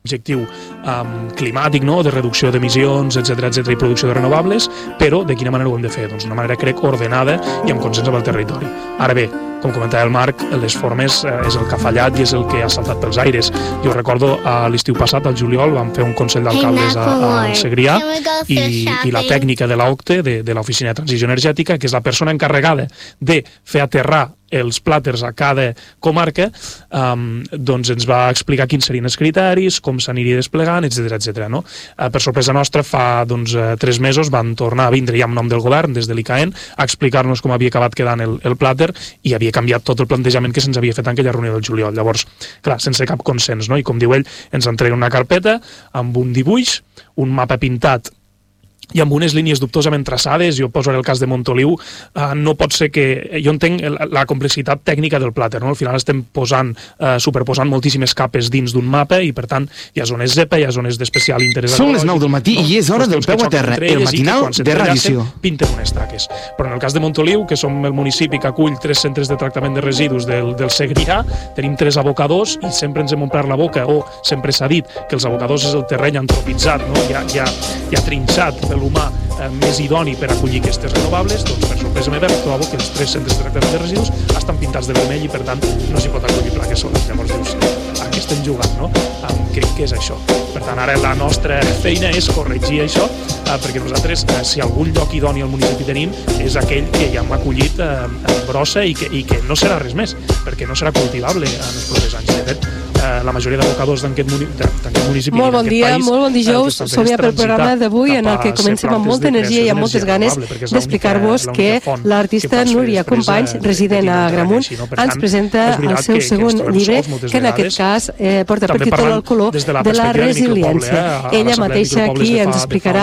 objectiu climàtic, no? De reducció d'emissions, etcètera, i producció de renovables, però de quina manera ho hem de fer? Doncs d'una manera, crec, ordenada i amb consens amb el territori. Ara bé, com comentava el Marc, les formes és el que ha fallat i és el que ha saltat pels aires. Jo recordo l'estiu passat, al juliol, vam fer un consell d'alcaldes al Segrià i la tècnica de l'OCTE, de l'Oficina de Transició Energètica, que és la persona encarregada de fer aterrar els plàters a cada comarca, doncs ens va explicar quins serien els criteris, com s'aniria desplegant, etcètera. No? Per sorpresa nostra, fa 3 mesos van tornar a vindre ja en nom del govern, des de l'ICAEN, a explicar-nos com havia acabat quedant el plàter i havia canviat tot el plantejament que se'ns havia fet en aquella reunió del juliol. Llavors, clar, sense cap consens, no? I com diu ell, ens entreguen una carpeta amb un dibuix, un mapa pintat i amb unes línies dubtosament traçades. Jo poso el cas de Montoliu, no pot ser que... Jo entenc la complexitat tècnica del plàter, no? Al final estem superposant moltíssimes capes dins d'un mapa i, per tant, hi ha zones ZEPA, hi ha zones d'especial interès. Són les 9 del matí i és hora del peu a terra, el matinal de Ràdio. Pinten unes traques. Però en el cas de Montoliu, que som el municipi que acull 3 centres de tractament de residus del Segrià, tenim 3 abocadors i sempre ens hem omplert la boca, o sempre s'ha dit que els abocadors és el terreny antropitzat, no? ja trinxat per l'humà més idoni per acollir aquestes renovables. Doncs per sorpresa meva trobo que els 3 centres de tractament de residus estan pintats de vermell i per tant no s'hi pot acollir plaques solars. Llavors dius, a què estem jugant, no? Crec que és això. Per tant, ara la nostra feina és corregir això, perquè nosaltres, si algun lloc idoni al municipi tenim, és aquell que ja hem acollit en brossa i que no serà res més, perquè no serà cultivable en els propers anys. De fet, la majoria d'abocadors d'aquest municipi molt bon dia, molt bon dijous. Som ja pel programa d'avui en el que comencem amb molta energia i amb moltes ganes d'explicar-vos que l'artista Núria Companys, resident a Agramunt, ens presenta el seu segon llibre, que en aquest cas porta per títol El color de la resiliència. Ella mateixa aquí ens explicarà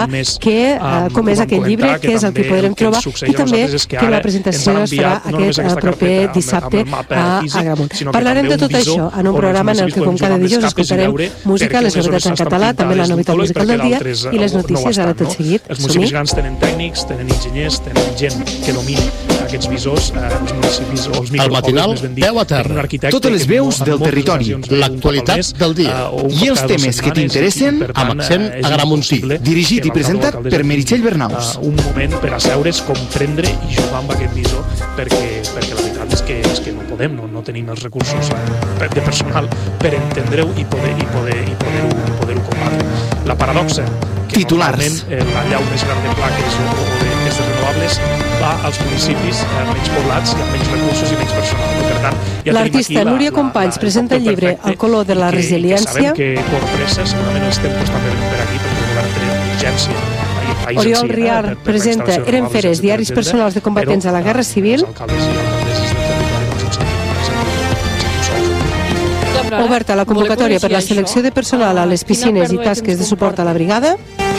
com és aquest llibre, què és el que podrem trobar i també que la presentació es farà aquest proper dissabte a Agramunt. Parlarem de tot això en un programa en el que, com cada dijous, escoltarem música, les novetats en català, també la novetat musical del dia i les notícies ara tot seguit. Els municipis grans tenen tècnics, tenen enginyers, tenen gent que domini aquests visors, els municipis o els micropobles, més ben dit. Peu a terra. Totes les veus del territori, l'actualitat del dia i els temes que t'interessen amb accent agramuntí. Dirigit i presentat per Meritxell Bernaus. Un moment per asseure's, comprendre i jugar amb aquest visor, perquè la veritat és que no podem, no tenim els recursos de personal per entendre-ho i poder-ho combatre. La paradoxa que titulars. La llau més gran de plaques o d'aquestes renovables va als municipis menys poblats i amb menys recursos i menys personal. Per tant, l'artista Núria Companys presenta el llibre El color de la resiliència. Sabem que por pressa, segurament els tempos també venen per aquí, perquè el govern té urgència. Oriol Riar presenta Eren feres, diaris personals de combatents a la Guerra Civil. Oberta la convocatòria per la selecció de personal a les piscines i tasques de suport a la brigada.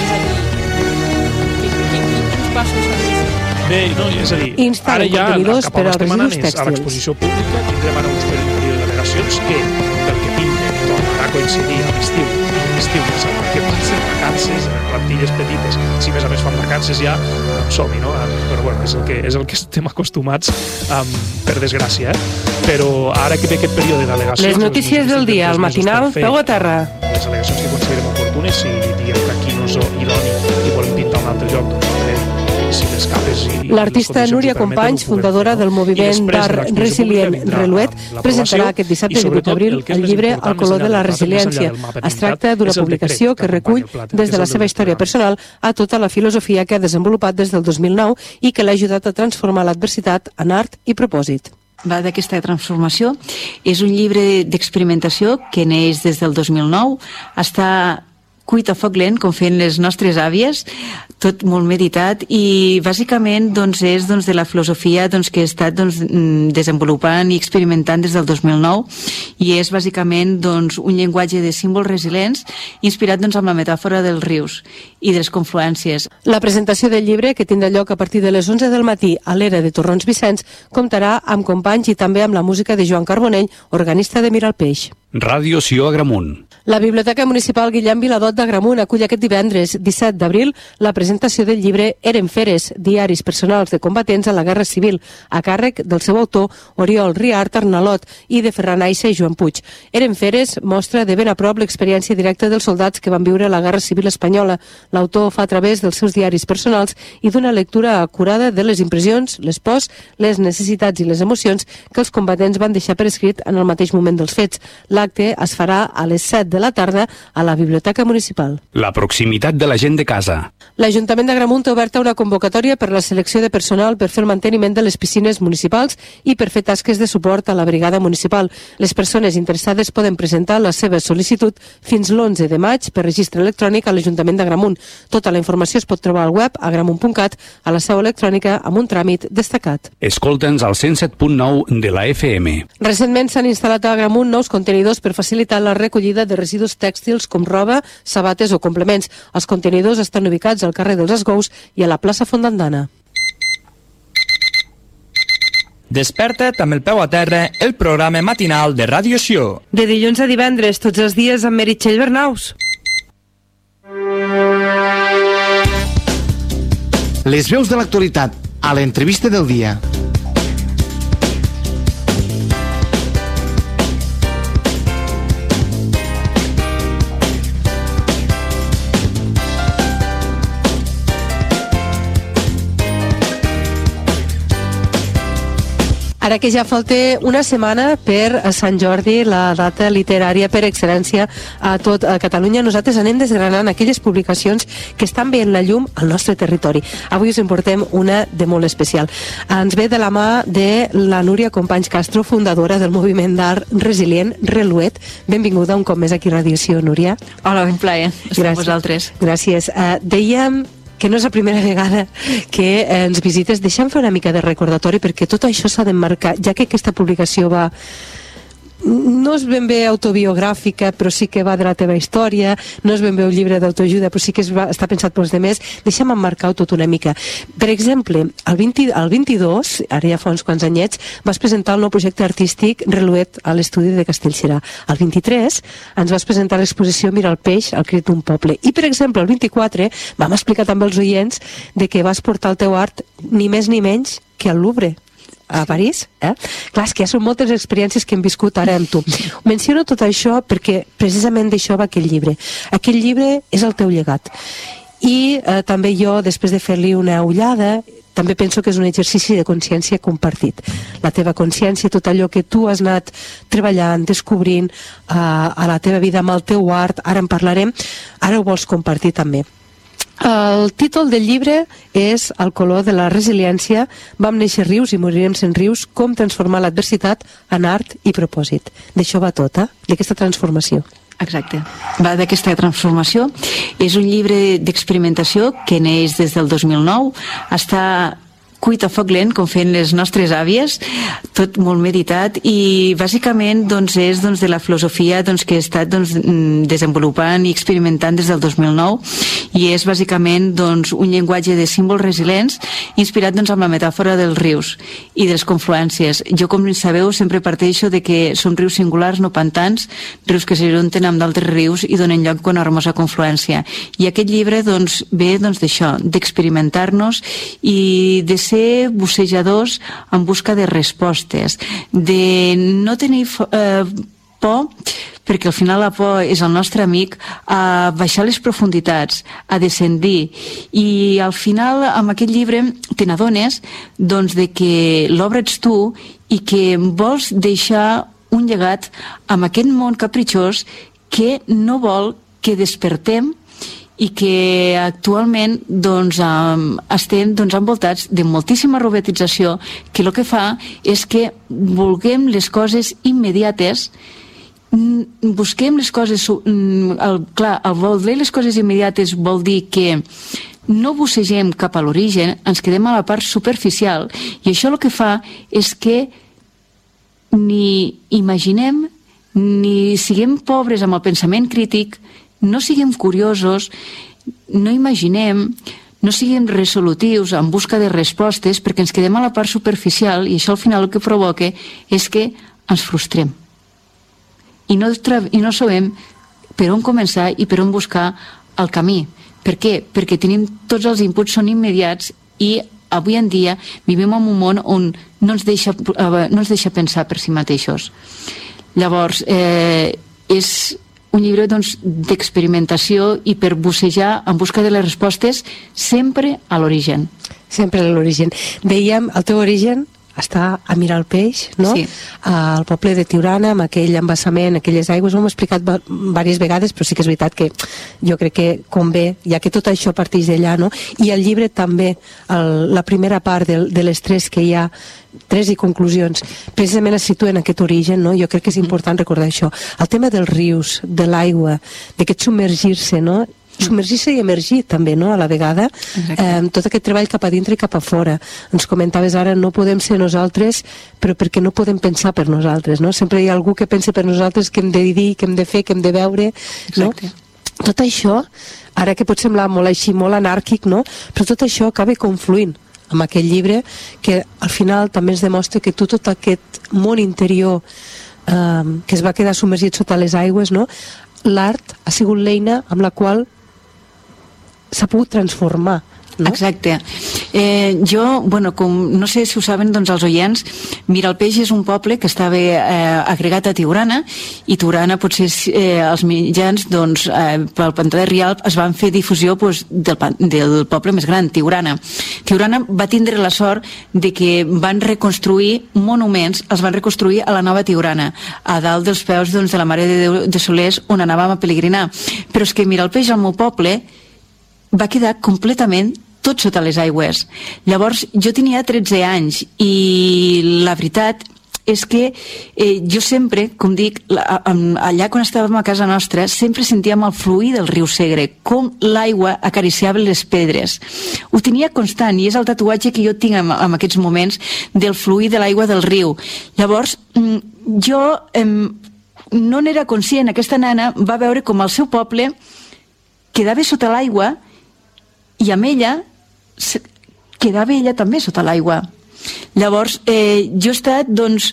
Bé, no, és a dir, ara ja cap a l'exposició pública tindrem ara uns períodes de delegacions que, pel que pinten, tornarà a coincidir a l'estiu, ja sabem què passa, vacances, plantilles petites, si més a més fan vacances ja, som-hi, no? Però bueno, és el que estem acostumats, per desgràcia, però ara que ve aquest període de delegacions... Les notícies del dia, al matinal, peu a terra. Les delegacions que considerem oportunes, si diguem que aquí no és idoni i volem pintar un altre lloc, doncs l'artista Núria Companys, fundadora del moviment d'art resilient Reluet, presentarà aquest dissabte 18 d'abril el llibre El color de la resiliència. Es tracta d'una publicació que recull des de la seva història personal a tota la filosofia que ha desenvolupat des del 2009 i que l'ha ajudat a transformar l'adversitat en art i propòsit. Va d'aquesta transformació. És un llibre d'experimentació que neix des del 2009. Està cuit a foc lent, com feien les nostres àvies, tot molt meditat, i bàsicament és de la filosofia que he estat desenvolupant i experimentant des del 2009, i és bàsicament un llenguatge de símbols resilients inspirat amb la metàfora dels rius i de les confluències. La presentació del llibre, que tindrà lloc a partir de les 11 del matí a l'era de Torrons Vicenç, comptarà amb Companys i també amb la música de Joan Carbonell, organista de Miralpeix. Ràdio Sió-Agramunt. La Biblioteca Municipal Guillem Viladot d'Agramunt acull aquest divendres 17 d'abril la presentació presentació del llibre Eren Feres, diaris personals de combatents a la Guerra Civil, a càrrec del seu autor Oriol Riart Arnalot i de Ferran Aixa i Joan Puig. Eren Feres mostra de ben a prop l'experiència directa dels soldats que van viure la Guerra Civil espanyola. L'autor fa a través dels seus diaris personals i d'una lectura acurada de les impressions, les pors, les necessitats i les emocions que els combatents van deixar per escrit en el mateix moment dels fets. L'acte es farà a les 7 de la tarda a la Biblioteca Municipal. La proximitat de la gent de casa. L'Ajuntament d'Agramunt ha obert una convocatòria per la selecció de personal per fer el manteniment de les piscines municipals i per fer tasques de suport a la brigada municipal. Les persones interessades poden presentar la seva sol·licitud fins l'11 de maig per registre electrònic a l'Ajuntament d'Agramunt. Tota la informació es pot trobar al web agramunt.cat a la seu electrònica amb un tràmit destacat. Escolta'ns al 107.9 de la FM. Recentment s'han instal·lat a Agramunt nous contenidors per facilitar la recollida de residus tèxtils com roba, sabates o complements. Els contenidors estan ubicats al carrer dels Esgous i a la plaça Fontandana. Desperta't amb el peu a terra, el programa matinal de Ràdio Sió. De dilluns a divendres, tots els dies amb Meritxell Bernaus. Les veus de l'actualitat a l'entrevista del dia. Ara que ja falta una setmana per a Sant Jordi, la data literària per excel·lència a tot a Catalunya, nosaltres anem desgranant aquelles publicacions que estan veient la llum al nostre territori. Avui us en portem una de molt especial. Ens ve de la mà de la Núria Companys Castro, fundadora del moviment d'art resilient Reluet. Benvinguda un cop més aquí a Ràdio Sió, Núria. Hola, ben plaer estar amb vosaltres. Gràcies. Dèiem que no és la primera vegada que ens visites. Deixa'm fer una mica de recordatori perquè tot això s'ha d'emmarcar, ja que aquesta publicació va... no és ben bé autobiogràfica, però sí que va de la teva història, no és ben bé un llibre d'autoajuda, però sí que està pensat pels demés. Deixa'm emmarcar-ho tot una mica. Per exemple, el 22, ara ja fa uns quants anyets, vas presentar el nou projecte artístic Reluet a l'estudi de Castellserà. El 23 ens vas presentar l'exposició Mira el peix, el crit d'un poble. I, per exemple, el 24 vam explicar també als oients de que vas portar el teu art ni més ni menys que al Louvre, a París, Clar, és que ja són moltes experiències que hem viscut ara amb tu. Menciono tot això perquè precisament d'això va aquell llibre. Aquell llibre és el teu llegat. I també jo, després de fer-li una ullada, també penso que és un exercici de consciència compartit. La teva consciència, tot allò que tu has anat treballant, descobrint a la teva vida amb el teu art, ara en parlarem, ara ho vols compartir també. El títol del llibre és El color de la resiliència. Vam néixer rius i morirem sent rius, com transformar l'adversitat en art i propòsit. D'això va tot, d'aquesta transformació. Exacte, va d'aquesta transformació. És un llibre d'experimentació que neix des del 2009, està cuit a foc lent, com feien les nostres àvies, tot molt meditat, i bàsicament és de la filosofia que he estat desenvolupant i experimentant des del 2009, i és bàsicament un llenguatge de símbols resilients inspirat amb la metàfora dels rius i de les confluències. Jo, com sabeu, sempre parteixo de que són rius singulars, no pantans, rius que s'ajunten amb d'altres rius i donen lloc a una hermosa confluència. I aquest llibre ve d'això, d'experimentar-nos i de ser bussejadors en busca de respostes, de no tenir por, perquè al final la por és el nostre amic, a baixar les profunditats, a descendir, i al final amb aquest llibre te n'adones de que l'obra ets tu i que vols deixar un llegat amb aquest món capritxós que no vol que despertem i que actualment estem envoltats de moltíssima robotització, que el que fa és que vulguem les coses immediates, busquem les coses... Clar, el voler les coses immediates vol dir que no bussegem cap a l'origen, ens quedem a la part superficial, i això el que fa és que ni imaginem ni siguem pobres amb el pensament crític, no siguem curiosos, no imaginem, no siguem resolutius en busca de respostes, perquè ens quedem a la part superficial, i això al final el que provoca és que ens frustrem i no sabem per on començar i per on buscar el camí, Per què? Perquè tenim tots els inputs són immediats i avui en dia vivim en un món on no ens deixa pensar per si mateixos. Llavors, és un llibre d'experimentació i per bussejar en busca de les respostes sempre a l'origen. Sempre a l'origen. Dèiem, el teu origen està a mirar el peix, no? Sí. Al poble de Tiurana, amb aquell embassament, aquelles aigües, ho hem explicat diverses vegades, però sí que és veritat que jo crec que convé, ja que tot això parteix d'allà, no? I el llibre també, la primera part de les tres que hi ha, tres i conclusions, precisament es situa en aquest origen, no? Jo crec que és important recordar això. El tema dels rius, de l'aigua, d'aquest submergir-se, no? Submergir-se i emergir també, no?, a la vegada. Tot aquest treball cap a dintre i cap a fora. Ens comentaves ara, no podem ser nosaltres, però perquè no podem pensar per nosaltres, no? Sempre hi ha algú que pensa per nosaltres què hem de dir, què hem de fer, què hem de veure, no? Tot això, ara que pot semblar molt així, molt anàrquic, no?, però tot això acaba confluint amb aquest llibre que al final també ens demostra que tot aquest món interior que es va quedar submergit sota les aigües, no?, l'art ha sigut l'eina amb la qual s'ha pogut transformar, no? Exacte. Jo, no sé si ho saben els oients, Miralpeix és un poble que estava agregat a Tiurana, i Tiurana potser els mitjans pel pantà de Rialp es van fer difusió del poble més gran, Tiurana. Tiurana va tindre la sort de que van reconstruir monuments, els van reconstruir a la nova Tiurana, a dalt dels peus de la Mare de Déu de Solers, on anàvem a pelegrinar. Però és que Miralpeix, al meu poble, va quedar completament tot sota les aigües. Llavors, jo tenia 13 anys i la veritat és que jo sempre, com dic, allà quan estàvem a casa nostra, sempre sentíem el fluir del riu Segre, com l'aigua acariciava les pedres. Ho tenia constant i és el tatuatge que jo tinc en aquests moments del fluir de l'aigua del riu. Llavors, jo no n'era conscient. Aquesta nena va veure com el seu poble quedava sota l'aigua i amb ella quedava ella també sota l'aigua. Llavors, jo he estat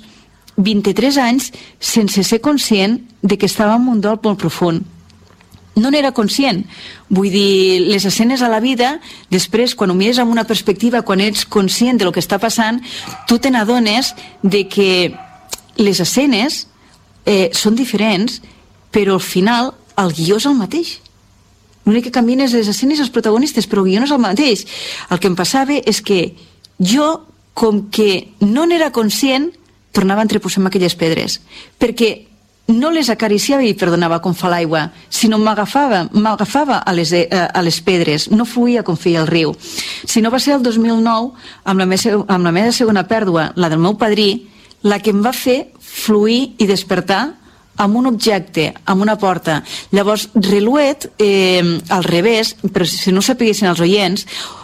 23 anys sense ser conscient de que estava en un dol molt profund. No n'era conscient. Vull dir, les escenes a la vida, després, quan ho mires amb una perspectiva, quan ets conscient de lo que està passant, tu te n'adones de que les escenes són diferents, però al final el guió és el mateix. L'únic que canvien és les escenes i els protagonistes, però el guió no és el mateix. El que em passava és que jo, com que no n'era conscient, tornava a entreposar-me aquelles pedres, perquè no les acariciava i perdonava com fa l'aigua, sinó m'agafava a les pedres, no fluïa com feia el riu. Si no va ser el 2009, amb la meva segona pèrdua, la del meu padrí, la que em va fer fluir i despertar amb un objecte, amb una porta. Llavors, Reluet, al revés, però si no ho sapiguessin els oients,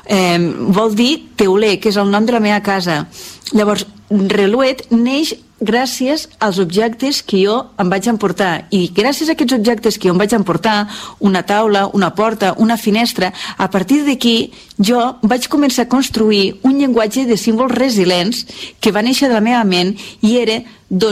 vol dir teuler, que és el nom de la meva casa. Llavors, Reluet neix gràcies als objectes que jo em vaig emportar, i gràcies a aquests objectes que jo em vaig emportar, una taula, una porta, una finestra, a partir d'aquí jo vaig començar a construir un llenguatge de símbols resilients que va néixer de la meva ment, i era,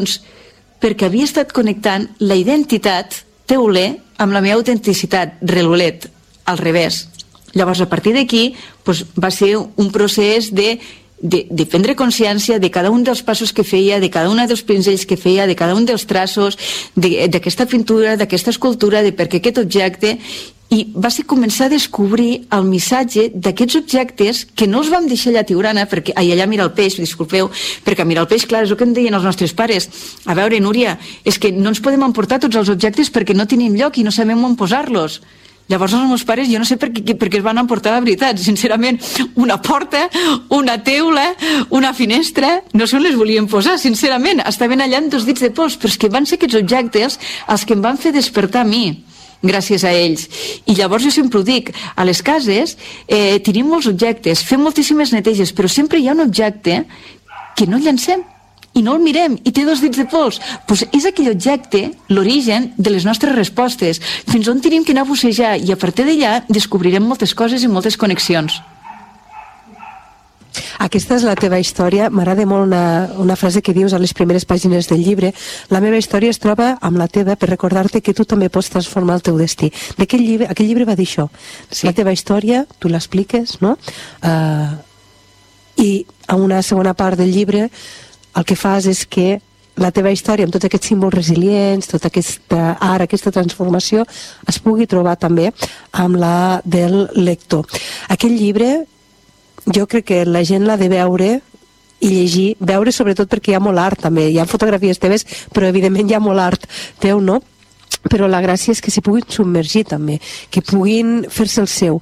perquè havia estat connectant la identitat teuler amb la meva autenticitat relulet, al revés. Llavors, a partir d'aquí, va ser un procés de prendre consciència de cada un dels passos que feia, de cada un dels pinzells que feia, de cada un dels traços, d'aquesta pintura, d'aquesta escultura, de per què aquest objecte, i va ser començar a descobrir el missatge d'aquests objectes que no els vam deixar allà a Tiurana, allà a Miralpeix, disculpeu, perquè a Miralpeix, clar, és el que em deien els nostres pares. A veure, Núria, és que no ens podem emportar tots els objectes perquè no tenim lloc i no sabem on posar-los. Llavors els meus pares, jo no sé per què es van emportar la veritat, sincerament, una porta, una teula, una finestra, no se les volien posar, sincerament, estaven allà amb 2 dits de pols, però és que van ser aquests objectes els que em van fer despertar a mi, gràcies a ells. I llavors jo sempre ho dic, a les cases tenim molts objectes, fem moltíssimes neteges, però sempre hi ha un objecte que no llancem i no el mirem, i té 2 dits de pols. Doncs és aquell objecte l'origen de les nostres respostes, fins on tenim que anar a bussejar, i a partir d'allà descobrirem moltes coses i moltes connexions. Aquesta és la teva història. M'agrada molt una frase que dius a les primeres pàgines del llibre. La meva història es troba amb la teva per recordar-te que tu també pots transformar el teu destí. Aquell llibre va dir això. Sí. La teva història, tu l'expliques, no? I a una segona part del llibre el que fas és que la teva història, amb tots aquests símbols resilients, tota aquesta transformació, es pugui trobar també amb la del lector. Aquest llibre, jo crec que la gent l'ha de veure i llegir, veure sobretot perquè hi ha molt art també, hi ha fotografies teves, però evidentment hi ha molt art teu, no? Però la gràcia és que s'hi puguin submergir també, que puguin fer-se el seu.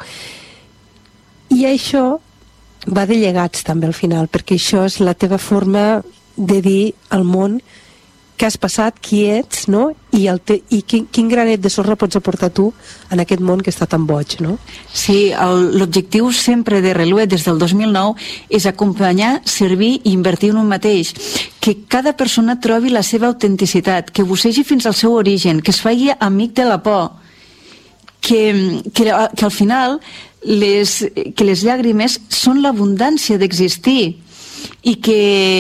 I això va de llegats també al final, perquè això és la teva forma de dir al món què has passat, qui ets, no? I quin granet de sorra pots aportar tu en aquest món que està tan boig, no? Sí, l'objectiu sempre de Reluet des del 2009 és acompanyar, servir i invertir en un mateix, que cada persona trobi la seva autenticitat, que bussegi fins al seu origen, que es faci amic de la por, que al final que les llàgrimes són l'abundància d'existir i que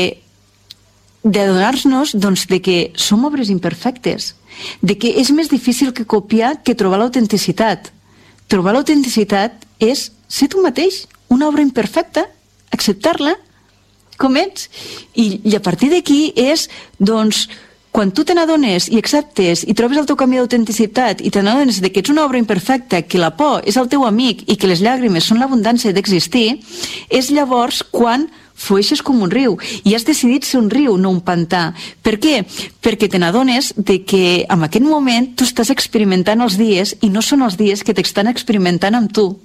d'adonar-nos de que som obres imperfectes, de que és més difícil que copiar que trobar l'autenticitat. Trobar l'autenticitat és ser tu mateix, una obra imperfecta, acceptar-la com ets, i a partir d'aquí és, doncs, quan tu te n'adones i acceptes i trobes el teu camí d'autenticitat i te n'adones que ets una obra imperfecta, que la por és el teu amic i que les llàgrimes són l'abundància d'existir, és llavors quan flueixes com un riu i has decidit ser un riu, no un pantà. Per què? Perquè te n'adones que en aquest moment tu estàs experimentant els dies i no són els dies que t'estan experimentant amb tu.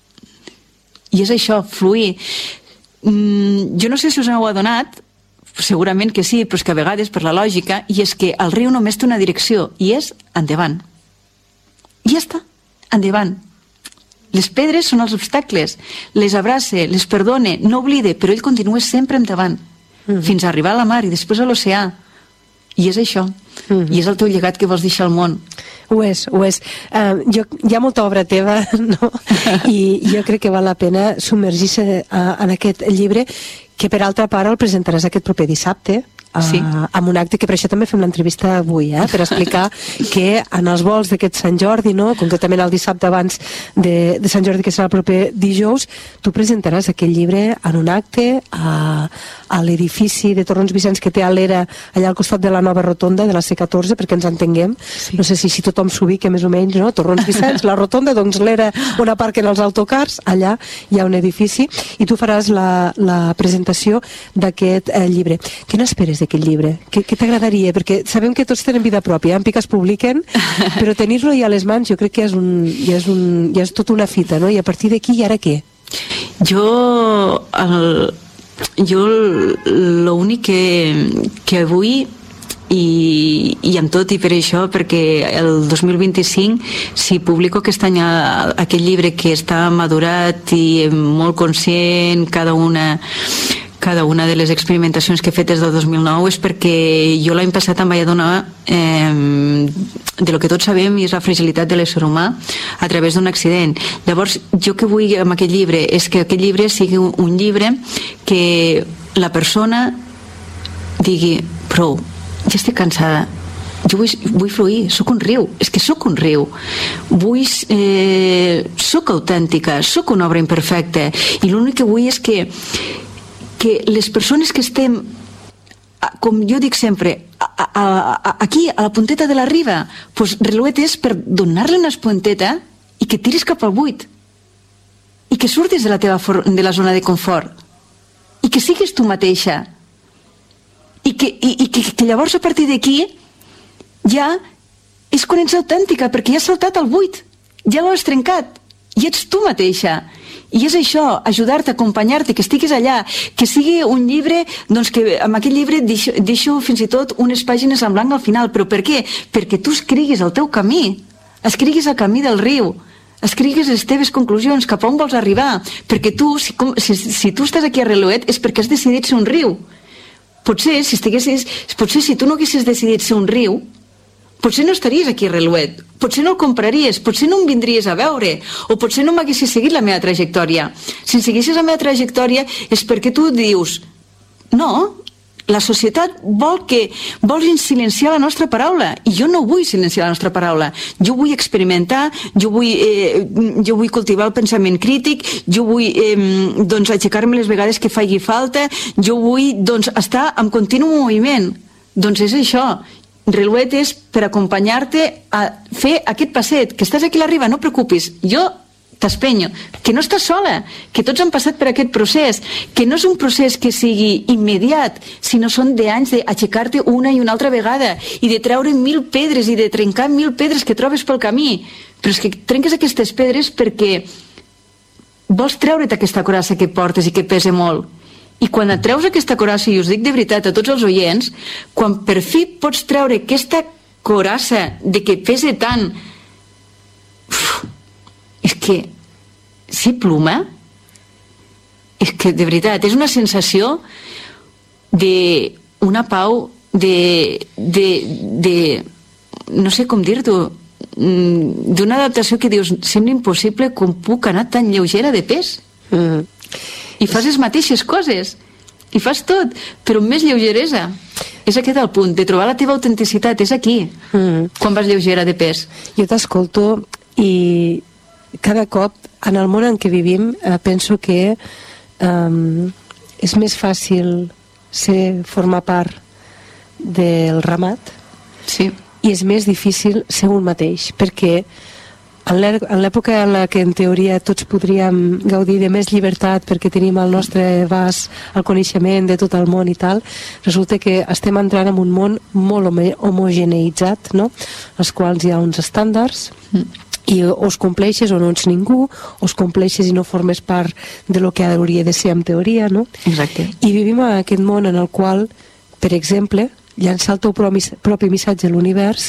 I és això, fluir. Jo no sé si us n'heu adonat, segurament que sí, però és que a vegades per la lògica, i és que el riu només té una direcció i és endavant. I ja està, endavant. Les pedres són els obstacles, les abraça, les perdona, no oblida, però ell continua sempre endavant, fins a arribar a la mar i després a l'oceà. I és això, i és el teu llegat que vols deixar al món. Ho és, ho és. Hi ha molta obra teva, no? I jo crec que val la pena submergir-se en aquest llibre, que per altra part el presentaràs aquest proper dissabte, sí, amb un acte que per això també fem l'entrevista avui, per explicar que en els vols d'aquest Sant Jordi, no? Concretament el dissabte abans de Sant Jordi, que serà el proper dijous, tu presentaràs aquest llibre en un acte a l'edifici de Torrons Vicenç que té a l'era, allà al costat de la nova rotonda de la C14, perquè ens entenguem. Sí. No sé si tothom s'ubica més o menys, no? Torrons Vicenç, la rotonda, doncs l'era on aparquen els autocars, allà hi ha un edifici, i tu faràs la presentació d'aquest llibre. Què n'esperes d'aquest llibre? Què t'agradaria? Perquè sabem que tots tenen vida pròpia, en piques publiquen, però tenir-lo ja a les mans jo crec que ja és tota una fita, no? I a partir d'aquí, i ara què? Jo l'únic que avui i amb tot i per això, perquè el 2025 si publico aquest any aquest llibre que està madurat i molt conscient cada una de les experimentacions que he fet des del 2009 és perquè jo l'any passat em vaig adonar de lo que tots sabem, i és la fragilitat de l'ésser humà a través d'un accident. Llavors jo que vull amb aquest llibre és que aquest llibre sigui un llibre que la persona digui prou, ja estic cansada, jo vull fluir, sóc un riu, és que sóc un riu, sóc autèntica, sóc una obra imperfecta, i l'únic que vull és que les persones que estem, com jo dic sempre, aquí, a la punteta de la riba, doncs Reluet és per donar-li una espuenteta i que tiris cap al buit, i que surtis de la zona de confort, i que siguis tu mateixa, i que llavors a partir d'aquí ja és quan ets autèntica, perquè ja has saltat el buit, ja l'has trencat, i ets tu mateixa. I és això, ajudar-te, acompanyar-te, que estiguis allà, que sigui un llibre, doncs que amb aquest llibre deixo fins i tot unes pàgines en blanc al final. Però per què? Perquè tu escriguis el teu camí, escriguis el camí del riu, escriguis les teves conclusions, cap a on vols arribar, perquè tu, si tu estàs aquí a Reluet és perquè has decidit ser un riu. Potser si tu no haguessis decidit ser un riu, potser no estaries aquí a Reluet, potser no el compraries, potser no em vindries a veure, o potser no m'haguessis seguit la meva trajectòria. Si seguissis la meva trajectòria és perquè tu dius, no, la societat vol silenciar la nostra paraula, i jo no vull silenciar la nostra paraula. Jo vull experimentar, jo vull cultivar el pensament crític, jo vull aixecar-me les vegades que faci falta, jo vull estar en continu moviment. Doncs és això. Reluet és per acompanyar-te a fer aquest passet, que estàs aquí a la riba, no preocupis, jo t'espenyo, que no estàs sola, que tots han passat per aquest procés, que no és un procés que sigui immediat, sinó són d'anys d'aixecar-te una i una altra vegada i de treure 1000 pedres i de trencar 1000 pedres que trobes pel camí. Però és que trenques aquestes pedres perquè vols treure't aquesta coraça que portes i que pesa molt. I quan et treus aquesta coraça, i us dic de veritat a tots els oients, quan per fi pots treure aquesta coraça de que pesa tant, és que si pluma, és que de veritat és una sensació d'una pau, no sé com dir-t'ho, d'una adaptació que dius, sembla impossible com puc anar tan lleugera de pes. I fas les mateixes coses, i fas tot, però amb més lleugeresa. És aquest el punt, de trobar la teva autenticitat, és aquí, quan vas lleugera de pes. Jo t'escolto i cada cop en el món en què vivim penso que és més fàcil formar part del ramat, sí, i és més difícil ser un mateix, perquè en l'època en la que en teoria tots podríem gaudir de més llibertat perquè tenim al nostre abast el coneixement de tot el món i tal, resulta que estem entrant en un món molt homogeneïtzat, no? als quals hi ha uns estàndards i o es compleixes o no ets ningú, o es compleixes i no formes part de lo que hauria de ser en teoria, no? Exacte. I vivim en aquest món en el qual, per exemple, llançar el teu propi missatge a l'univers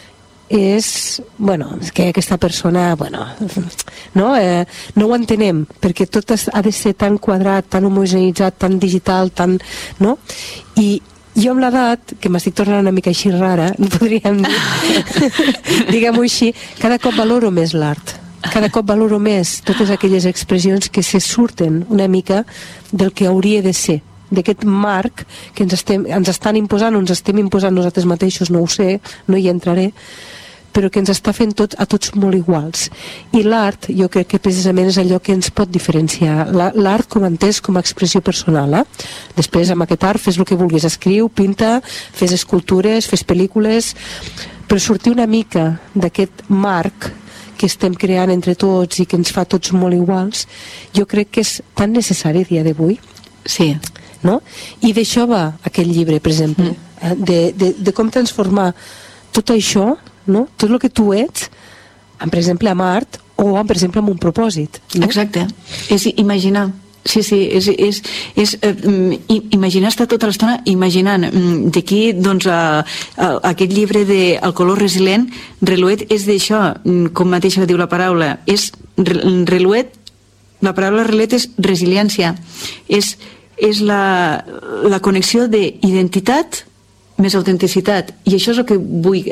és, bueno, que aquesta persona, bueno, no ho entenem, perquè tot ha de ser tan quadrat, tan homogeneïtzat, tan digital, tan, no? I jo amb l'edat, que m'estic tornant una mica així rara, no podríem dir, diguem-ho així, cada cop valoro més l'art, cada cop valoro més totes aquelles expressions que se surten una mica del que hauria de ser, d'aquest marc que ens estan imposant o ens estem imposant nosaltres mateixos, no ho sé, no hi entraré, però que ens està fent a tots molt iguals. I l'art, jo crec que precisament és allò que ens pot diferenciar. L'art com entès com a expressió personal. Després, amb aquest art, fes el que vulguis, escriu, pinta, fes escultures, fes pel·lícules, però sortir una mica d'aquest marc que estem creant entre tots i que ens fa tots molt iguals, jo crec que és tan necessari a dia d'avui. Sí. No? I d'això va aquest llibre, per exemple, de com transformar tot això, no? Tot el que tu ets, per exemple, amb art o, per exemple, amb un propòsit. No? Exacte. És imaginar. Sí, és imaginar, estar tota l'estona imaginant. D'aquí, doncs, aquest llibre de El color resilient, Reluet és d'això, com mateixa diu la paraula. Reluet, la paraula Reluet és resiliència. És la connexió d'identitat més autenticitat, i això és el que vull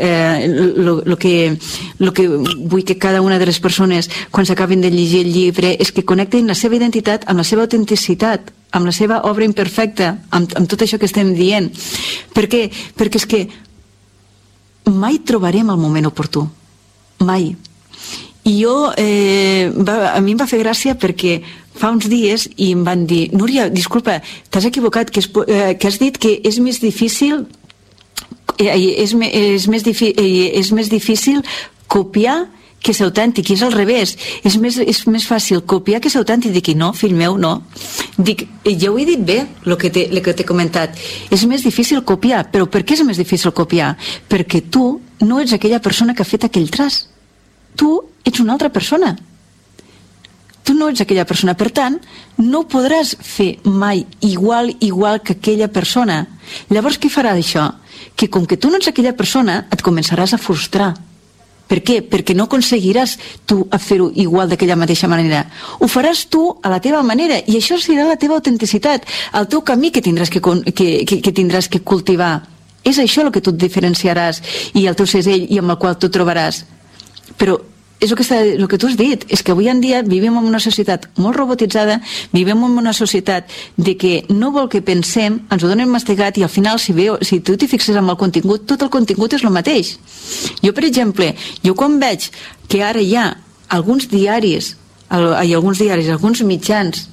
el que vull que cada una de les persones quan s'acabin de llegir el llibre és que connectin la seva identitat amb la seva autenticitat, amb la seva obra imperfecta, amb tot això que estem dient. Per què? Perquè és que mai trobarem el moment oportú, mai. I jo a mi em va fer gràcia perquè fa uns dies i em van dir, Núria, disculpa, t'has equivocat, que has dit que és més difícil és més difícil copiar que ser autèntic, i és al revés, és més fàcil copiar que ser autèntic. Dic, no, fill meu, no. Dic, ja ho he dit bé, el que t'he comentat, és més difícil copiar. Però per què és més difícil copiar? Perquè tu no ets aquella persona que ha fet aquell traç, tu ets una altra persona, tu no ets aquella persona, per tant no podràs fer mai igual que aquella persona. Llavors què farà d'això? Que com que tu no ets aquella persona, et començaràs a frustrar. Per què? Perquè no aconseguiràs tu a fer-ho igual d'aquella mateixa manera. Ho faràs tu a la teva manera, i això serà la teva autenticitat, el teu camí que tindràs que cultivar. És això el que tu et diferenciaràs i el teu segell i amb el qual tu trobaràs. Però és el que tu has dit, és que avui en dia vivim en una societat molt robotitzada, vivim en una societat de que no vol que pensem, ens ho donen mastigat i al final si tu t'hi fixes amb el contingut, tot el contingut és el mateix. Jo, per exemple, quan veig que ara hi ha alguns diaris, alguns mitjans,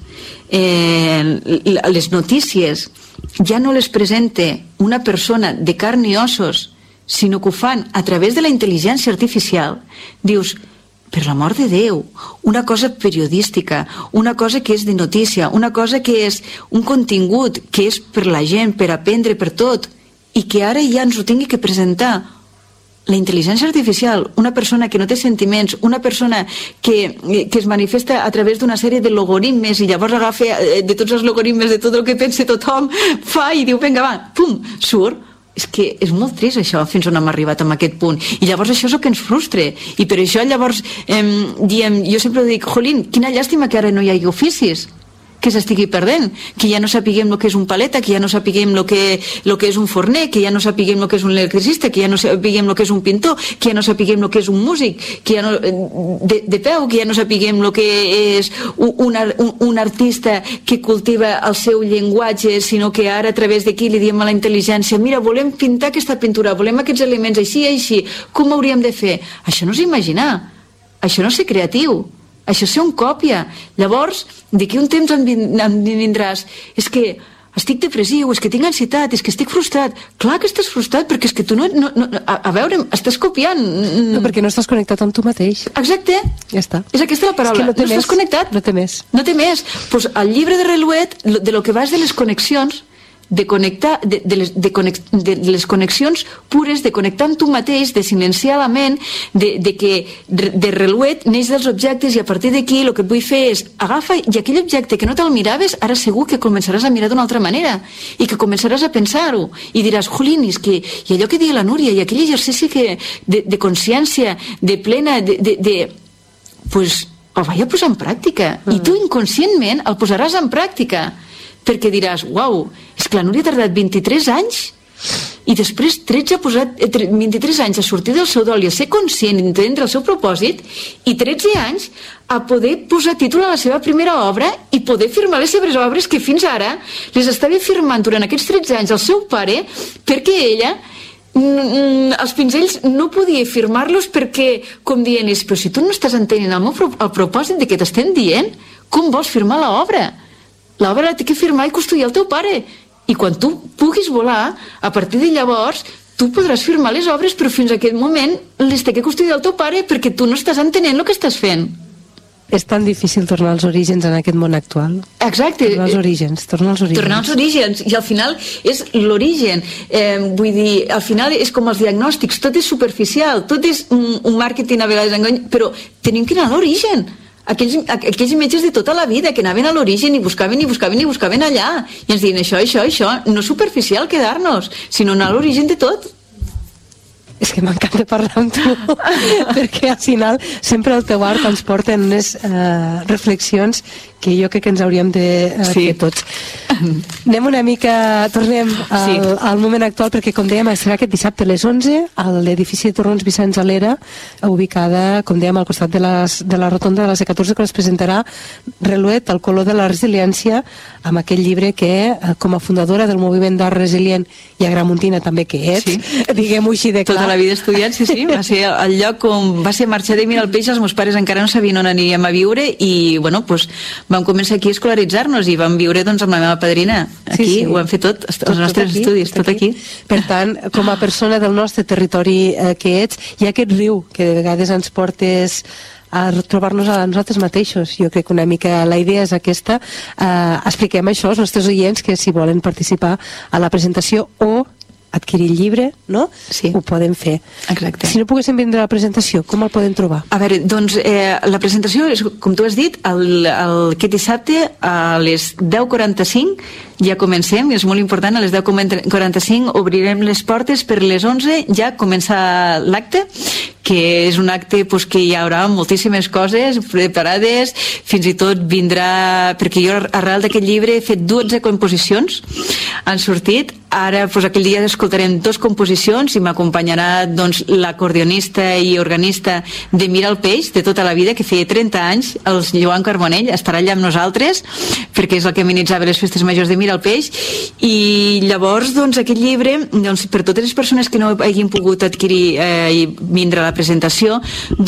les notícies ja no les presenta una persona de carn i ossos, sinó que ho fan a través de la intel·ligència artificial, dius, per l'amor de Déu, una cosa periodística, una cosa que és de notícia, una cosa que és un contingut que és per la gent, per aprendre, per tot, i que ara ja ens ho tingui que presentar la intel·ligència artificial, una persona que no té sentiments, una persona que es manifesta a través d'una sèrie de logaritmes i llavors agafa de tots els logaritmes de tot el que pensa tothom, fa i diu, vinga, va, pum, surt. És que és molt trist això, fins on hem arribat en aquest punt. I llavors això és el que ens frustra. I per això llavors jo sempre dic, jolín, quina llàstima que ara no hi hagi oficis que s'estigui perdent, que ja no sapiguem el que és un paleta, que ja no sapiguem el que és un forner, que ja no sapiguem el que és un electricista, que ja no sapiguem el que és un pintor, que ja no sapiguem el que és un músic, que ja no, de peu, que ja no sapiguem el que és un artista que cultiva el seu llenguatge, sinó que ara a través d'aquí li diem a la intel·ligència, mira, volem pintar aquesta pintura, volem aquests elements així, com ho hauríem de fer? Això no és imaginar, això no és ser creatiu, això és ser un còpia. Llavors, d'aquí un temps em vindràs, és que estic depressiu, és que tinc ansietat, és que estic frustrat. Clar que estàs frustrat, perquè és que tu no a veure, estàs copiant. No, perquè no estàs connectat amb tu mateix. Exacte. Ja està. És aquesta la paraula. És que no estàs connectat. No té més. No té més. Pues el llibre de Reluet, de lo que va és de les connexions, de connectar, de les connexions pures, de connectar amb tu mateix, de silenciar la ment, de Reluet neix dels objectes, i a partir d'aquí el que et vull fer és agafa, i aquell objecte que no te'l miraves, ara segur que començaràs a mirar d'una altra manera i que començaràs a pensar-ho i diràs, jolín, és que i allò que deia la Núria, i aquell exercici de consciència, de plena, pues el vaig a posar en pràctica, i tu inconscientment el posaràs en pràctica, perquè diràs, uau, és que la Núria ha tardat 23 anys i després 23 anys a sortir del seu dol i a ser conscient i entendre el seu propòsit, i 13 anys a poder posar títol a la seva primera obra i poder firmar les seves obres que fins ara les estava firmant durant aquests 13 anys el seu pare, perquè ella els pinzells no podia firmar-los perquè, com dient, però si tu no estàs entenent el propòsit de què t'estem dient, com vols firmar l'obra? L'obra la té que firmar i custodiar el teu pare, i quan tu puguis volar, a partir de llavors tu podràs firmar les obres, però fins a aquest moment les té que custodiar el teu pare perquè tu no estàs entenent el que estàs fent. És tan difícil tornar als orígens en aquest món actual. Exacte. Tornar als orígens. I al final és l'origen. Vull dir, al final és com els diagnòstics, tot és superficial, tot és un màrqueting a vegades engany, però tenim que anar a l'origen. Aquells metges de tota la vida que anaven a l'origen i buscaven allà i ens diuen això, no superficial quedar-nos, sinó anar a l'origen de tot. És que m'encanta parlar amb tu perquè al final sempre el teu art ens porta en unes reflexions que jo crec que ens hauríem de fer tots. Tornem al moment actual, perquè com dèiem serà aquest dissabte a les 11 a l'edifici de Torrons Vicenç Alera, ubicada, com dèiem, al costat de la rotonda de la C14, que es presentarà Reluet, el color de la resiliència, amb aquell llibre que, com a fundadora del moviment d'art resilient i agramuntina també que ets, diguem-ho així de clar. Tota la vida estudiant, sí, va ser el lloc on va ser marxar de mirar el peix, els meus pares encara no sabien on aniríem a viure i, bueno, doncs vam començar aquí a escolaritzar-nos i vam viure doncs amb la meva padrina aquí, ho vam fer tot, els nostres estudis, tot aquí. Per tant, com a persona del nostre territori que ets, hi ha aquest riu que de vegades ens portes a trobar-nos a nosaltres mateixos. Jo crec que una mica la idea és aquesta. Expliquem això als nostres oients, que si volen participar a la presentació o adquirir el llibre, no? Sí. Ho poden fer. Exacte. Si no poguéssim vindre a la presentació, com el poden trobar? A veure, doncs la presentació és, com tu has dit, aquest dissabte a les 10:45 ja comencem, és molt important, a les 10:45 obrirem les portes, per les 11 ja comença l'acte, que és un acte que hi haurà moltíssimes coses preparades, fins i tot vindrà, perquè jo arrel d'aquest llibre he fet 12 composicions, han sortit, ara aquell dia escoltarem 2 composicions i m'acompanyarà l'acordionista i organista de Mira el Peix, de tota la vida, que feia 30 anys, el Joan Carbonell, estarà allà amb nosaltres, perquè és el que amenitzava les festes majors de Mira el Peix, i llavors aquest llibre, per totes les persones que no hagin pogut adquirir i vindre a la presentació,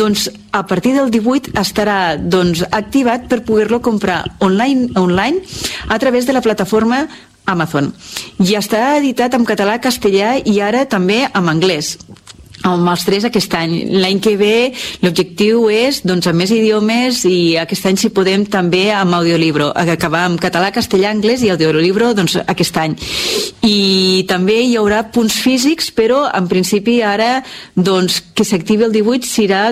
a partir del 18 estarà activat per poder-lo comprar online a través de la plataforma Amazon. Ja està editat en català, castellà i ara també en anglès, amb els 3 aquest any. L'any que ve l'objectiu és amb més idiomes, i aquest any si podem també amb audiolibro, acabar amb català, castellà, anglès i audiolibro aquest any. I també hi haurà punts físics, però en principi ara que s'activi el 18 serà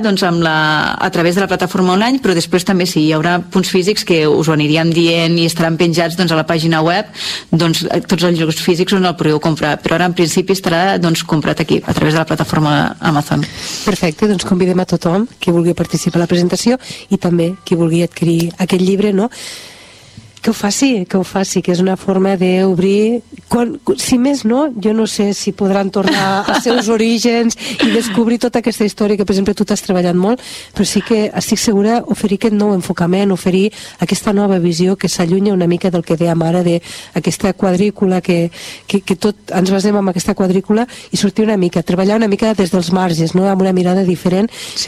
a través de la plataforma online, però després també sí, hi haurà punts físics que us ho aniríem dient i estaran penjats a la pàgina web, tots els llocs físics on el podeu comprar, però ara en principi estarà comprat aquí, a través de la plataforma Amazon. Perfecte, convidem a tothom que vulgui participar a la presentació i també qui vulgui adquirir aquest llibre, no? Que ho faci, que és una forma d'obrir, si més no, jo no sé si podran tornar als seus orígens i descobrir tota aquesta història que, per exemple, tu t'has treballat molt, però sí que estic segura oferir aquest nou enfocament, oferir aquesta nova visió que s'allunya una mica del que dèiem ara, d'aquesta quadrícula, que tot ens basem en aquesta quadrícula i sortir una mica, treballar una mica des dels marges, no? Amb una mirada diferent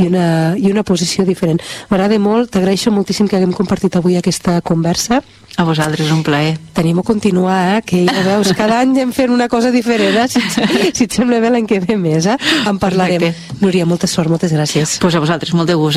i una posició diferent. M'agrada molt, t'agraeixo moltíssim que haguem compartit avui aquesta conversa. A vosaltres, un plaer. Tenim a continuar, que ja veus, cada any hem fent una cosa diferent, si et sembla bé l'any que ve més, en parlarem. Perfecte. Núria, molta sort, moltes gràcies. Pues a vosaltres, molt de gust,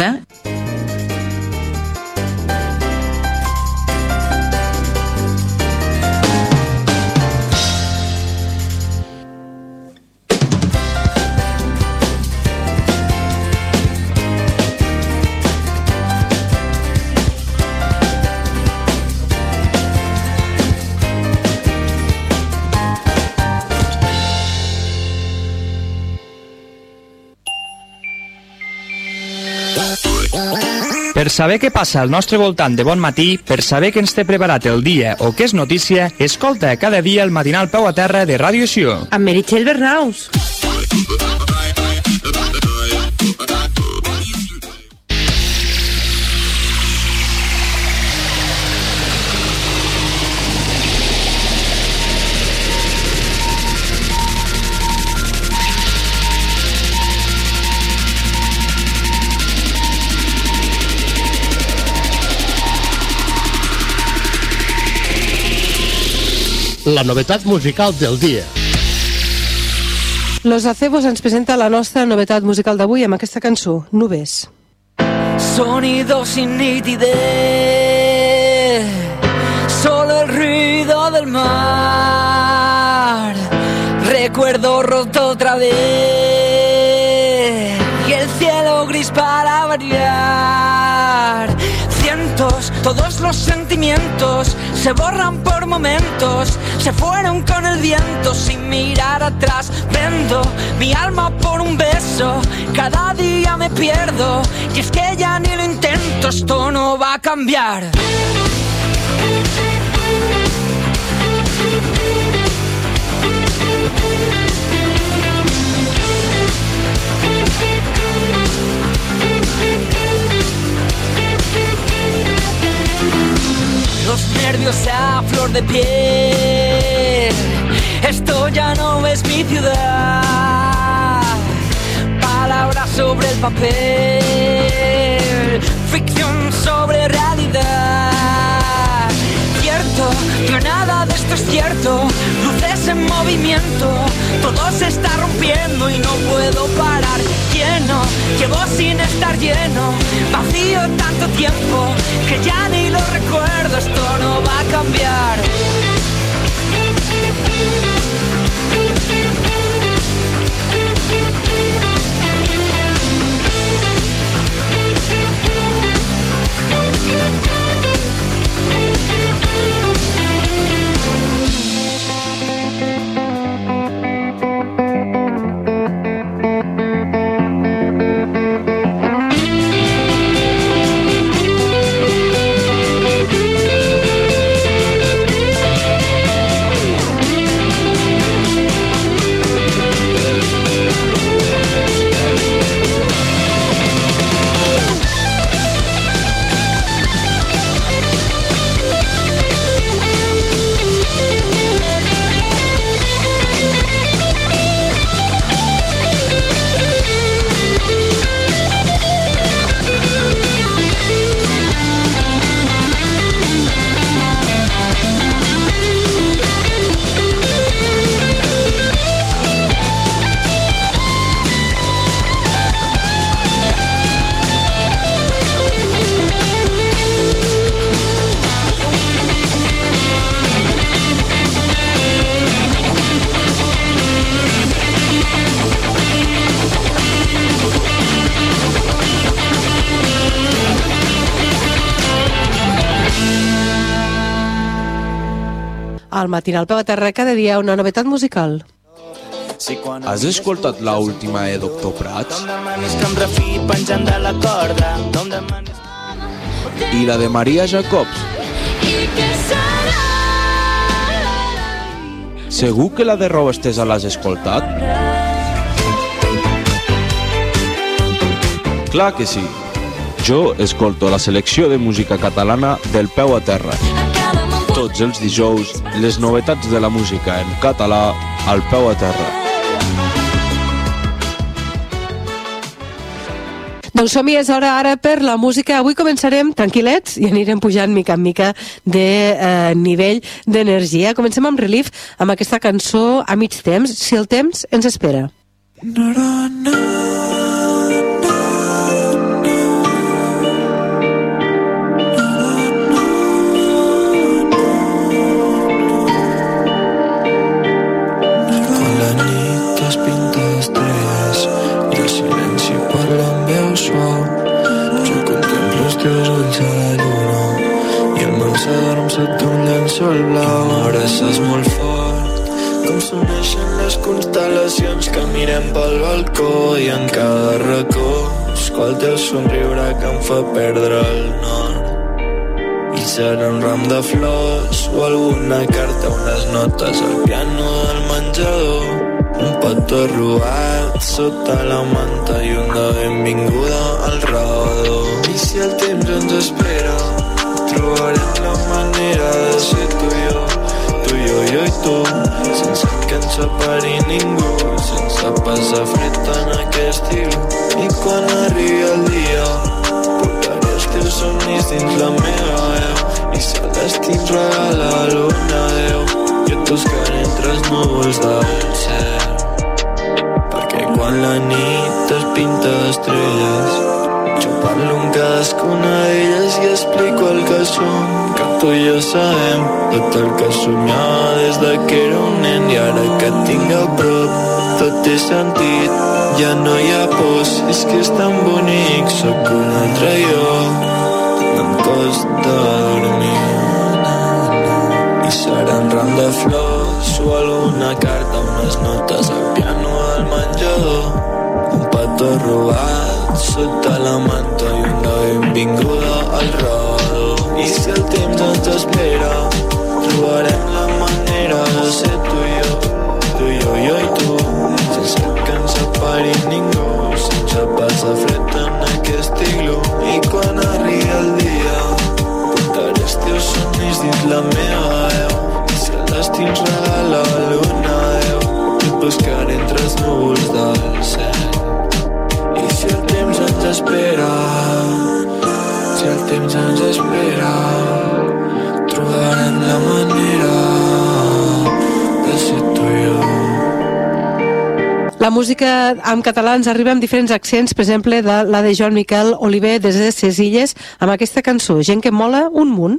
Per saber què passa al nostre voltant de bon matí, per saber què ens té preparat el dia o què és notícia, escolta cada dia el matinal Peu a Terra de Ràdio Sió. Amb Meritxell Bernaus. La novetat musical del dia. Los Acebos ens presenta la nostra novetat musical d'avui amb aquesta cançó, Nubes. Sonido sin nitidez, solo el ruido del mar. Recuerdo roto otra vez y el cielo gris para variar. Todos los sentimientos se borran por momentos, se fueron con el viento sin mirar atrás. Vendo mi alma por un beso, cada día me pierdo y es que ya ni lo intento, esto no va a cambiar. Los nervios a flor de piel, esto ya no es mi ciudad. Palabras sobre el papel, ficción sobre realidad. Cierto, que nada de esto es cierto, luces en movimiento, todo se está rompiendo y no puedo parar. Lleno, llevo sin estar lleno, vacío tanto tiempo que ya ni lo recuerdo, esto no va a cambiar. al matinal Peu a Terra, cada dia una novetat musical. Has escoltat l'última de Doctor Prats? I la de Maria Jacobs? Segur que la de Roba Estesa l'has escoltat? Clar que sí. Jo escolto la selecció de música catalana del Peu a Terra. Tots els dijous, les novetats de la música en català al Peu a Terra. Doncs som-hi, és hora ara per la música. Avui començarem tranquil·lets i anirem pujant mica en mica de nivell d'energia. Comencem amb Relief, amb aquesta cançó A mig temps, Si el temps ens espera. Sol blau, m'abraces molt fort, com s'uneixen les constel·lacions que mirem pel balcó i en cada racó escolta el teu somriure que em fa perdre el nord. I serà un ram de flors o alguna carta, unes notes al piano del menjador, un petó robat sota la manta i una benvinguda al rebedor. I si el temps ens espera, trobarem la manera de ser tu i jo i tu, sense que ens separi ningú, sense passar fred en aquest estiu. I quan arribi el dia, portaré els teus somnis dins la meva veu, i si el destí ens regala l'una Déu, jo et buscaré entre els núvols del cel. Perquè quan la nit es pinta d'estrelles, jo parlo amb cadascuna d'elles i explico el que som, que tu i jo sabem tot el que somiava des de que era un nen. I ara que et tinc a prop tot té sentit, ja no hi ha pors, és que és tan bonic, sóc un altre jo, no em costa dormir. I serà un ram de flors o alguna carta, unes notes al piano del menjador, un petó robat sota la manta i una benvinguda al rebedor. I si el temps ens espera, trobarem la manera de ser tu i jo i tu, sense que ens separi ningú, sense passar fred en aquest iglú. I quan arribi el dia, portaré els teus somnis dins la meva veu, i si el destí ens regala l'una Déu, jo et buscaré entre els núvols del cel. I si el temps ens espera, si el temps ens espera, trobarem la manera de ser tu i jo. La música en català ens arriba amb diferents accents, per exemple, la de Joan Miquel Oliver des de ses Illes, amb aquesta cançó, Gent que mola un munt.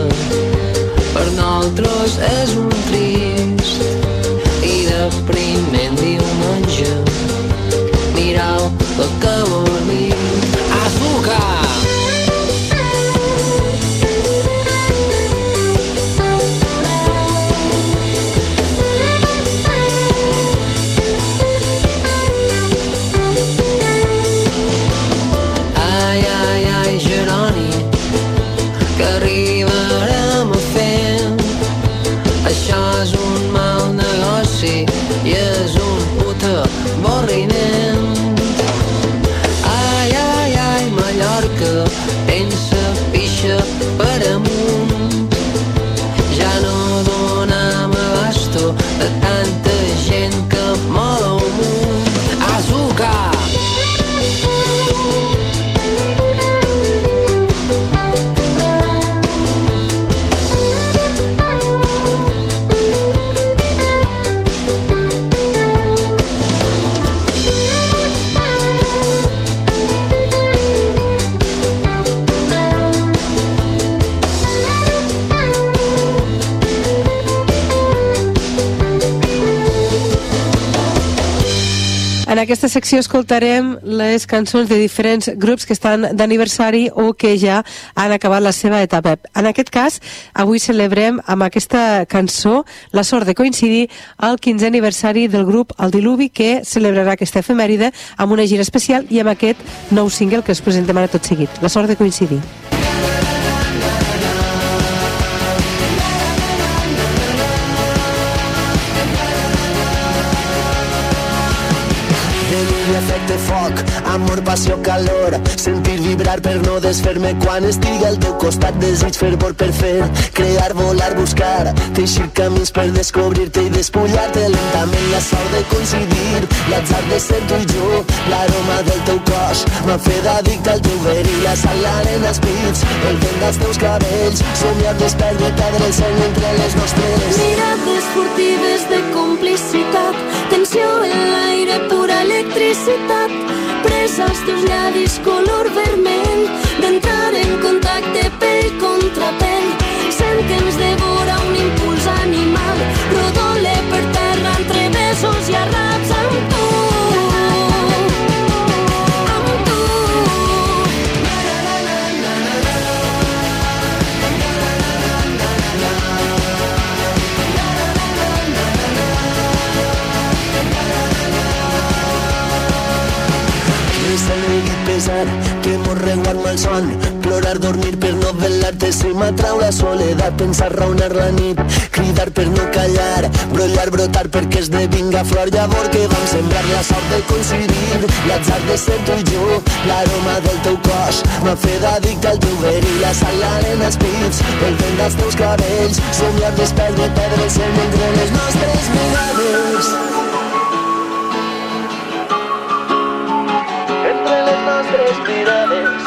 Per nosaltres és un trist i deprimit En aquesta secció escoltarem les cançons de diferents grups que estan d'aniversari o que ja han acabat la seva etapa. En aquest cas, avui celebrem amb aquesta cançó la sort de coincidir al 15è aniversari del grup El Diluvi, que celebrarà aquesta efemèride amb una gira especial i amb aquest nou single que us presentem ara tot seguit. La sort de coincidir. Efecte foc, amor, passió, calor, sentir vibrar per no desfer-me quan estigui al teu costat, desig, fervor per fer, crear, volar, buscar, teixir camins per descobrir-te i despullar-te lentament. La sort de coincidir, l'atzar de ser tu i jo, l'aroma del teu cos m'ha fet addicte al teu verí, la sal, l'arena, els pits, el vent dels teus cabells, somiar, desperdre, perdre el seny entre les nostres mirades furtives de complicitat, tensió en l'aire, pura electricitat, presa als teus llavis color vermell, d'entrar en contacte pell contra pell, sent que ens devora un impuls animal, rodole per terra entre besos i arraps amb tu. Que mos reguarma el son, plorar, dormir per no velar-te si m'atrau la soledat, pensar, raonar la nit, cridar per no callar, brollar, brotar perquè esdevinga flor, llavor que vam sembrar. La sort de coincidir, l'atzar de ser tu i jo, l'aroma del teu cos m'ha fet addicte al teu verí, la sal, l'arena, els pits, el vent dels teus cabells, somiar, desperdre, perdre el seny entre les nostres mirades. Nostres mirades.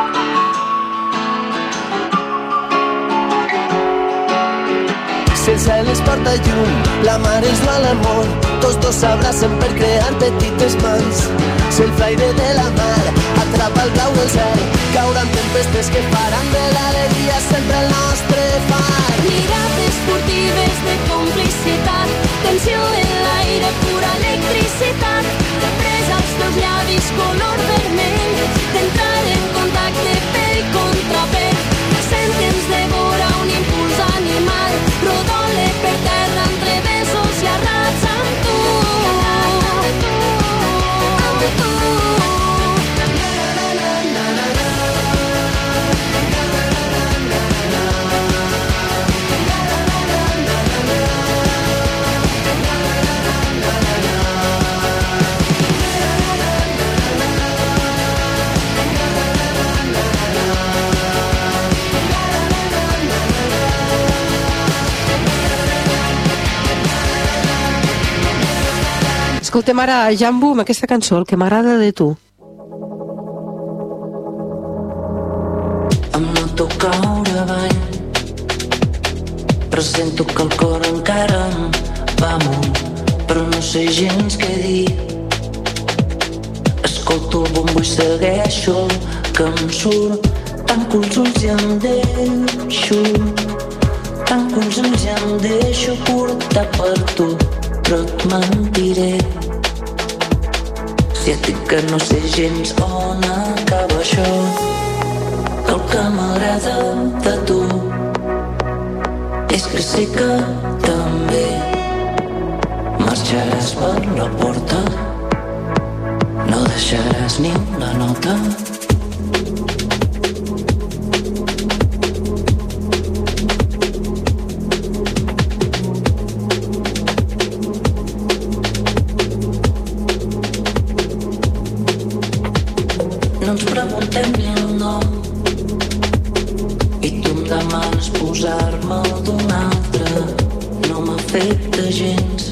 Si el cel es porta llum, la mar és l'amor, tots dos s'abracen per crear petites mans. Si el flaire de la mar atrapa el blau del cel, cauran tempestes que faran de l'alegria sempre el nostre far. Mirades furtives de complicitat, tensió en l'aire, pura electricitat, presa als teus llavis color vermell, d'entrar en contacte pell contra pell, sent que ens devora un impuls animal, rodole per terra entre besos i arraps amb tu. Amb tu. Escoltem ara a Jambu amb aquesta cançó, El que m'agrada de tu. Em noto caure avall, però sento que el cor encara em va amunt, però no sé gens què dir. Escolto el bombo i segueixo el que em surt, tanco els ulls i em deixo, tanco els ulls i em deixo portar per tu, però et mentiré si et dic que no sé gens on acaba això. El que m'agrada de tu és que sé que també marxaràs per la porta, no deixaràs ni una nota. No ens preguntem ni el nom i tu em demanes posar-me'l d'un altre. No m'afecta gens,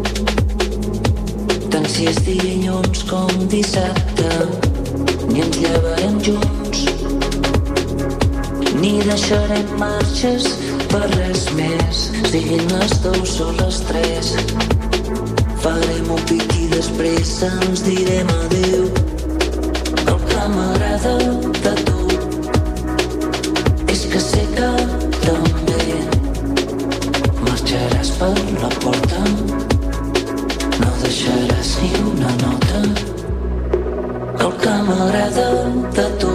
tant si és dilluns com dissabte, ni ens llevarem junts, ni deixarem marxes per res més, siguin les 2 o les 3. Farem un pic i després ens direm adéu. El que m'agrada de tu és que sé que també marxaràs per la porta, no deixaràs ni una nota. El que m'agrada de tu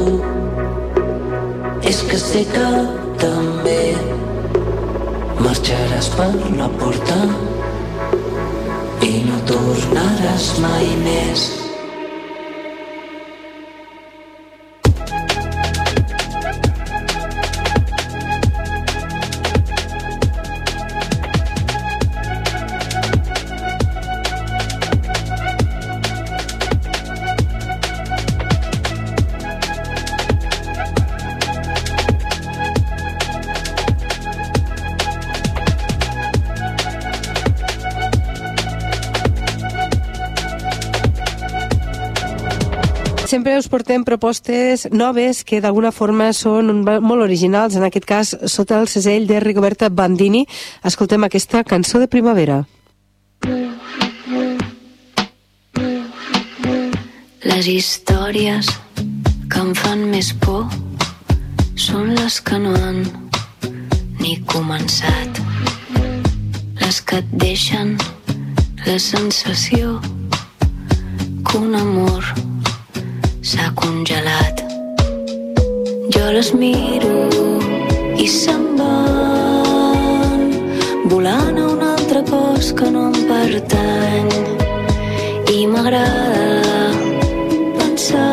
és que sé que també marxaràs per la porta i no tornaràs mai més. Sempre us portem propostes noves que d'alguna forma són molt originals, en aquest cas sota el segell de Rigoberta Bandini. Escoltem aquesta cançó de primavera. Les històries que em fan més por són les que no han ni començat, les que et deixen la sensació que un amor s'ha congelat. Jo les miro i se'n van, volant a un altre cos que no em pertany. I m'agrada pensar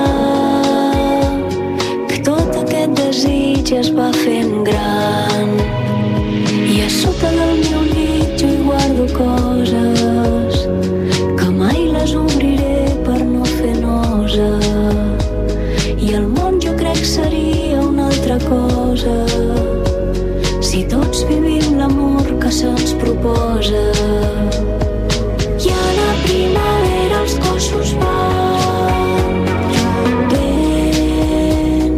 que tot aquest desig es va fent gran. I a sota del meu llit jo hi guardo coses que mai les obriré per no fer nosa. I el món jo crec seria una altra cosa si tots vivim l'amor que se'ns proposa. I a la primavera els cossos van ben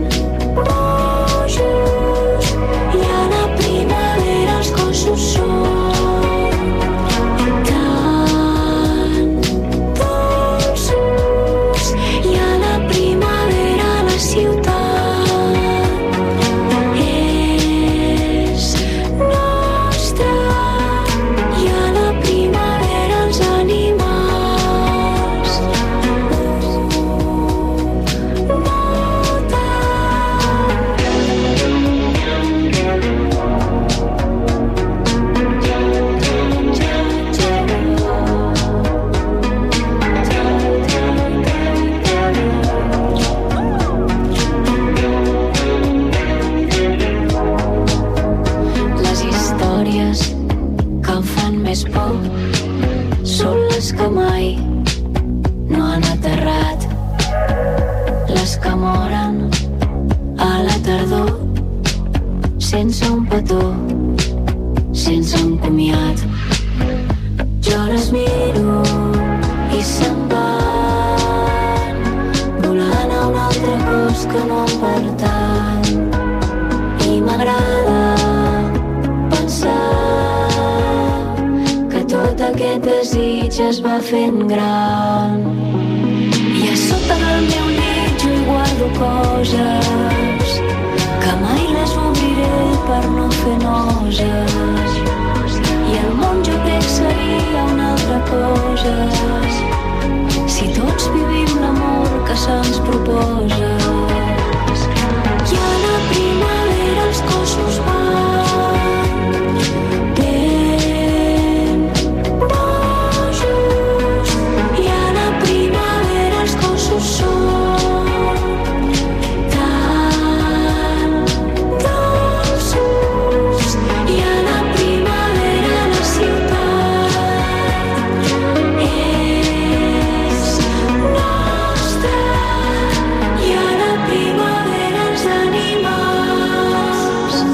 rojos i a la primavera els cossos són tan dolços i a la primavera la ciutat és nostra i a la primavera els animals les històries que em fan més por són les que mai no han aterrat, les que moren a la tardor sense un petó, sense un comiat. Jo les miro i se'n van, volant a un altre cos que no em pertany. I m'agrada pensar que tot aquest desig es va fent gran. I a sota del meu llit jo hi guardo coses que mai les obriré per no fer noses. I el món jo crec seria una altra cosa si tots vivim l'amor que se'ns proposa. I a la primavera els cossos van ben rojos i a la primavera els cossos són tan dolços i a la primavera la ciutat és nostra i a la primavera els animals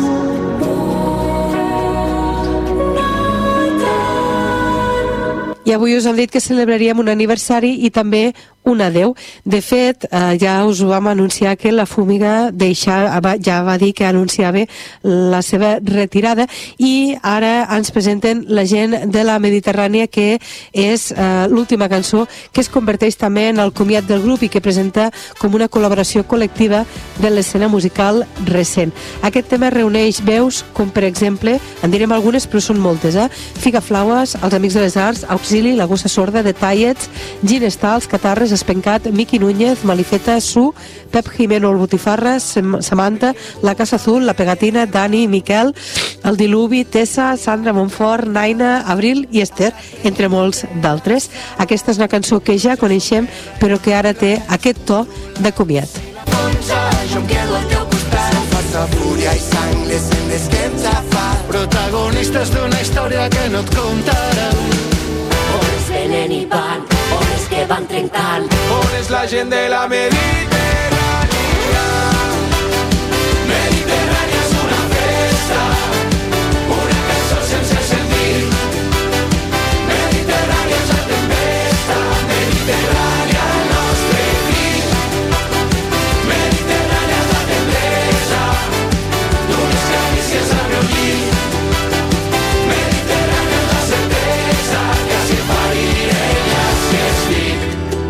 I avui us hem dit que celebraríem un aniversari i també un adeu. De fet, ja us ho vam anunciar que la Fúmiga ja va dir que anunciava la seva retirada, i ara ens presenten La gent de la Mediterrània, que és l'última cançó, que es converteix també en el comiat del grup i que presenta com una col·laboració col·lectiva de l'escena musical recent. Aquest tema reuneix veus com, per exemple, en direm algunes però són moltes, Figaflaues, Els Amics de les Arts, Auxili, La Gossa Sorda, The Tallets, Ginestals, Catarres, Espencat, Miqui Núñez, Malifeta, Su, Pep Jimeno, el Botifarra, Samantha, La Casa Azul, La Pegatina, Dani, Miquel, El Diluvi, Tessa, Sandra Montfort, Naina, Abril i Esther, entre molts d'altres. Aquesta és una cançó que ja coneixem, però que ara té aquest to de comiat. Jo em quedo al teu costat, força, fúria i sang, les sendes que ens afat, protagonistes d'una història que no et contarem. On és venen i van, on és que van trencant, on és la gent de la Mediterrània. Mediterrània és una festa, una cançó sense sentit. Mediterrània és la tempesta, Mediterrània el nostre crit. Mediterrània és la tendresa d'unes carícies al meu llit. Mediterrània és la certesa que si pariré ja si estic.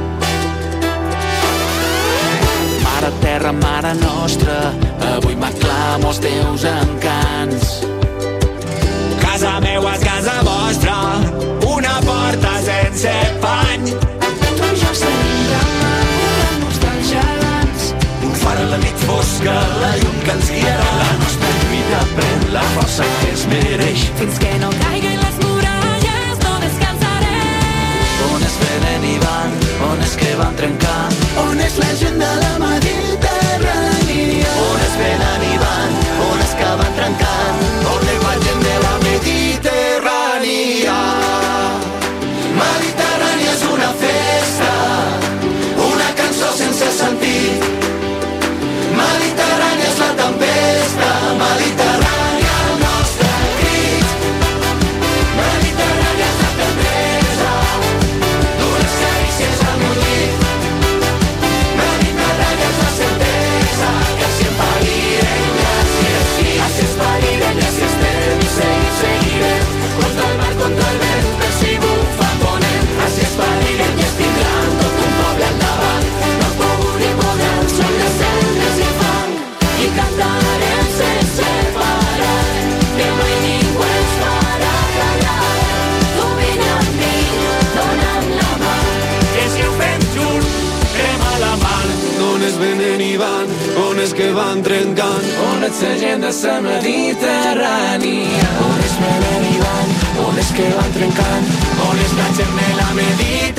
Mare terra, mare nostra, avui m'aclamo els teus encants. Casa meua és casa vostra, una porta sense pany. Tu i jo seguim remant-nos dels gegants. Un far a la nit fosca, la llum que ens guiarà. La nostra lluita pren la força que es mereix. fins que no caiguin les muralles no descansarem. On es venen i van, on és que van trencant, on és la gent de la Mediterrània. On es venen i van, on és que van trencant, on és la gent de la Mediterrània. Mediterrània és una festa, una cançó sense sentit. Mediterrània és la tempesta, Mediterrània el nostre crit. Mediterrània és la tendresa d'unes carícies al meu llit. Mediterrània és la certesa que si em parirem ja si estic. Si es parirem ja si estem, seguirem contra el mar, contra el vent, per si bufa ponent. Si es parirem ja es tindran tot un poble al davant. No puc ni podran, són les cendres i fang, i cantarem sense parar, que mai ningú ens farà callar. Tu vine amb mi, dona'm la mà, Que si ho fem junts, crema la mar. On es venen i van, on és que van trencant, on és la gent de la Mediterrània. On es venen i van, on és que van trencant, on és la gent de la Mediterrània.